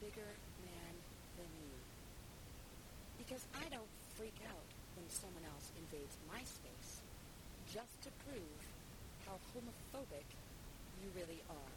bigger man than you. Because I don't freak out when someone else invades my space, just to prove how homophobic you really are.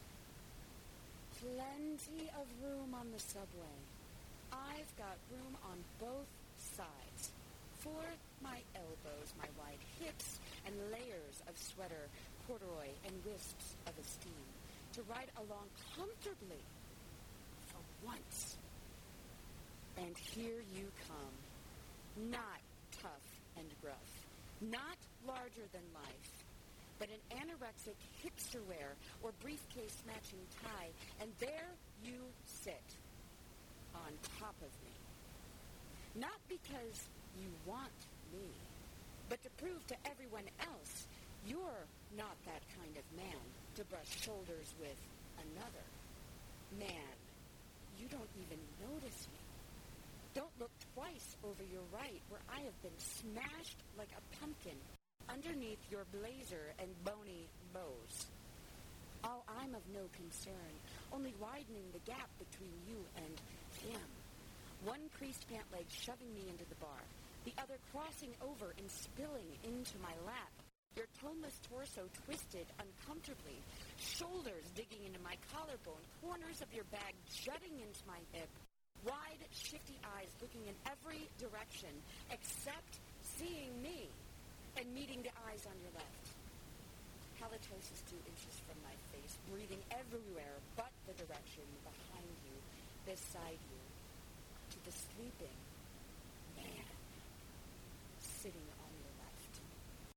Plenty of room on the subway. I've got room on both sides. For my elbows, my wide hips, and layers of sweater, corduroy, and wisps of esteem, to ride along comfortably for once. And here you come, not tough and gruff, not larger than life, but an anorexic hipster wear or briefcase-matching tie, and there you sit on top of me. Not because you want me, but to prove to everyone else you're not that kind of man to brush shoulders with another. Man, you don't even notice me. Don't look twice over your right, where I have been smashed like a pumpkin underneath your blazer and bony bows. Oh, I'm of no concern, only widening the gap between you and him. One creased pant leg shoving me into the bar, the other crossing over and spilling into my lap. Your toneless torso twisted uncomfortably, shoulders digging into my collarbone, corners of your bag jutting into my hip, wide, shifty eyes looking in every direction except seeing me and meeting the eyes on your left. Halitosis 2 inches from my face, breathing everywhere but the direction behind you, beside you, to the sleeping man.